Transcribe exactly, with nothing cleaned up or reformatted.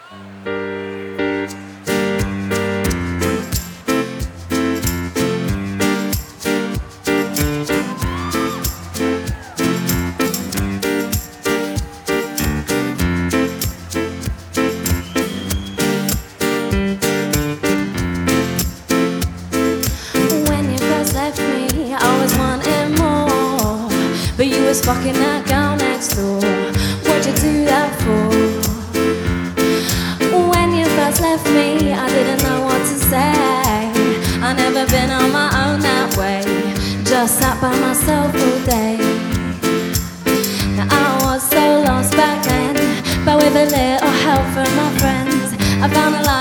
But you was fucking that girl next door. What'd you do that for? When you first left me, I didn't know what to say. I never been on my own that way. Just sat by myself all day. Now I was so lost back then, but with a little help from my friends, I found a life